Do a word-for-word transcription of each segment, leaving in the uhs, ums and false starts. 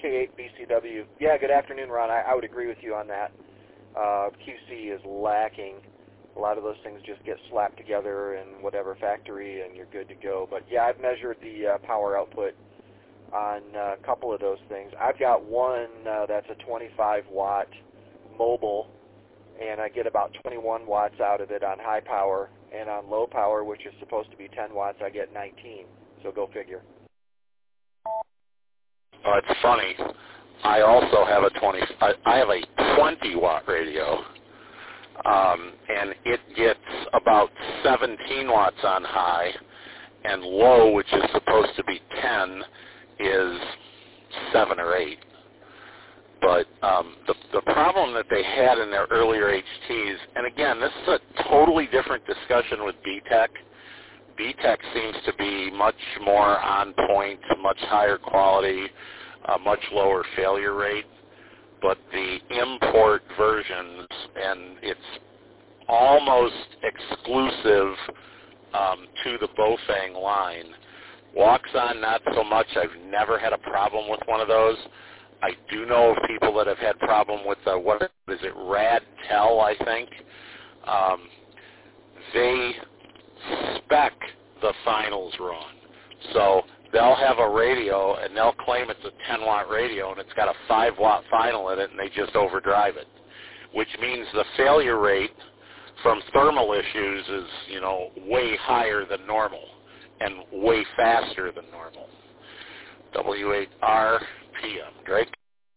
K eight B C W. Yeah, good afternoon, Ron. I, I would agree with you on that. Uh, Q C is lacking. A lot of those things just get slapped together in whatever factory and you're good to go. But yeah, I've measured the uh, power output on uh, a couple of those things. I've got one uh, that's a twenty-five watt mobile, and I get about twenty-one watts out of it on high power, and on low power, which is supposed to be ten watts, I get nineteen. So go figure. Oh, it's funny. I also have a twenty. I, I have a twenty watt radio, um, and it gets about seventeen watts on high, and low, which is supposed to be ten, is seven or eight. But um, the the problem that they had in their earlier H Ts, and again, this is a totally different discussion with B TEC. B TEC seems to be much more on point, much higher quality, a much lower failure rate. But the import versions, and it's almost exclusive um, to the Bofang line. Walks-on, not so much. I've never had a problem with one of those. I do know of people that have had problem with the, what is it, RadTel, I think. Um, they spec the finals wrong. So they'll have a radio, and they'll claim it's a ten watt radio, and it's got a five watt final in it, and they just overdrive it, which means the failure rate from thermal issues is, you know, way higher than normal and way faster than normal. W eight R P M. Drake?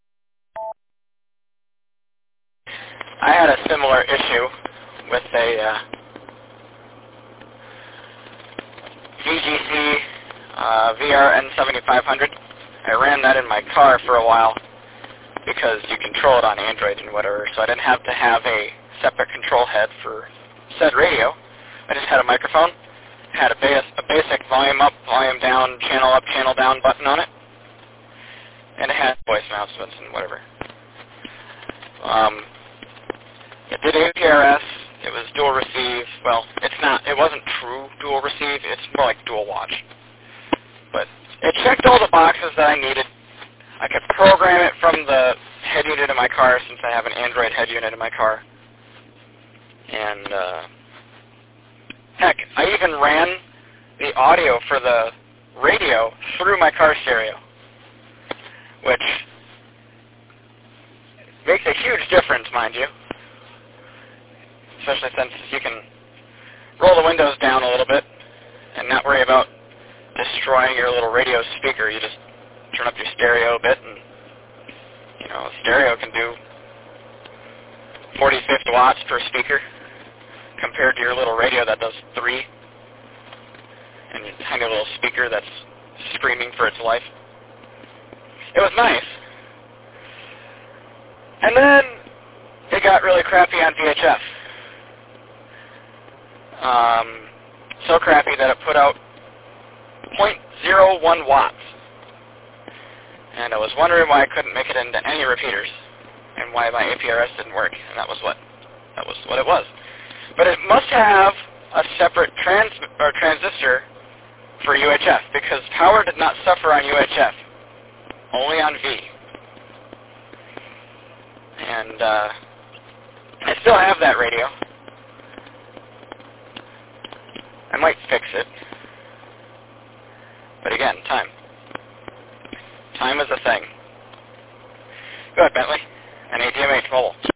I had a similar issue with a uh, V G C uh, V R N seventy-five hundred. I ran that in my car for a while because you control it on Android and whatever, so I didn't have to have a separate control head for said radio. I just had a microphone, had a, bas a basic volume up, volume down, channel up, channel down button on it, and it had voice announcements and whatever. Um, it did A P R S. It was dual receive. Well, it's not. It wasn't true dual receive. It's more like dual watch. But it checked all the boxes that I needed. I could program it from the head unit in my car since I have an Android head unit in my car. And uh, heck, I even ran the audio for the radio through my car stereo, which makes a huge difference, mind you. Especially since you can roll the windows down a little bit and not worry about destroying your little radio speaker. You just turn up your stereo a bit, and you know, stereo can do forty, fifty watts per speaker compared to your little radio that does three, and your tiny little speaker that's screaming for its life. It was nice. And then it got really crappy on V H F. Um, so crappy that it put out zero point zero one watts. And I was wondering why I couldn't make it into any repeaters and why my A P R S didn't work. And that was what that was what it was. But it must have a separate trans or transistor for U H F because power did not suffer on U H F, only on V. And uh, I still have that radio. I might fix it. But again, time. Time is a thing. Go ahead, Bentley. And A D M H Mobile.